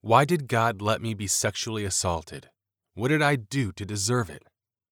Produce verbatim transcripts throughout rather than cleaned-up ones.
Why did God let me be sexually assaulted? What did I do to deserve it?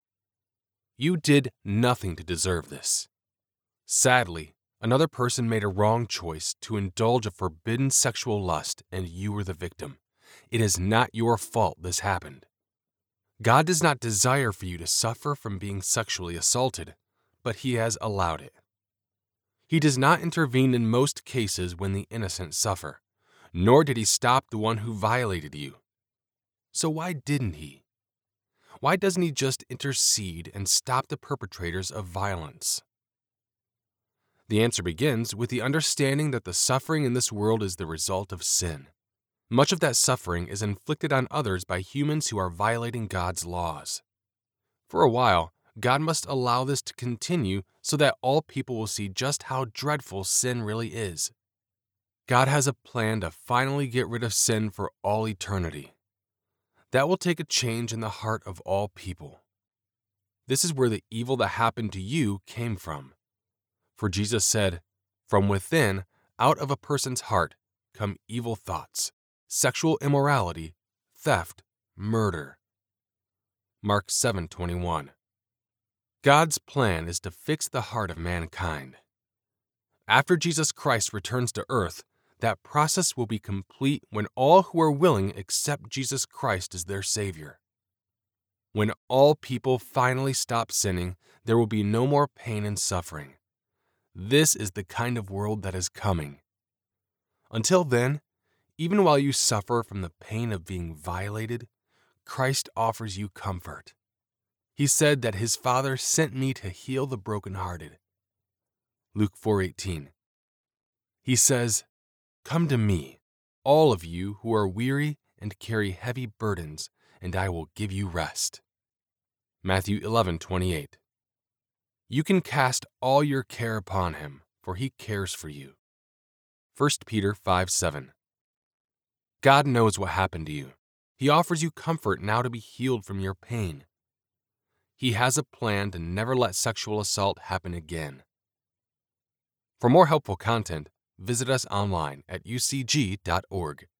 You did nothing to deserve this. Sadly, another person made a wrong choice to indulge a forbidden sexual lust, and you were the victim. It is not your fault this happened. God does not desire for you to suffer from being sexually assaulted, but He has allowed it. He does not intervene in most cases when the innocent suffer, nor did He stop the one who violated you. So why didn't He? Why doesn't He just intercede and stop the perpetrators of violence? The answer begins with the understanding that the suffering in this world is the result of sin. Much of that suffering is inflicted on others by humans who are violating God's laws. For a while, God must allow this to continue so that all people will see just how dreadful sin really is. God has a plan to finally get rid of sin for all eternity. That will take a change in the heart of all people. This is where the evil that happened to you came from. For Jesus said, "From within, out of a person's heart, come evil thoughts, sexual immorality, theft, murder." Mark seven twenty-one. God's plan is to fix the heart of mankind. After Jesus Christ returns to earth, that process will be complete when all who are willing accept Jesus Christ as their Savior. When all people finally stop sinning, there will be no more pain and suffering. This is the kind of world that is coming. Until then, even while you suffer from the pain of being violated, Christ offers you comfort. He said that His Father sent me to heal the brokenhearted. Luke four eighteen. He says, "Come to me, all of you who are weary and carry heavy burdens, and I will give you rest." Matthew eleven twenty-eight. You can cast all your care upon Him, for He cares for you. First Peter five seven. God knows what happened to you. He offers you comfort now to be healed from your pain. He has a plan to never let sexual assault happen again. For more helpful content, visit us online at u c g dot org.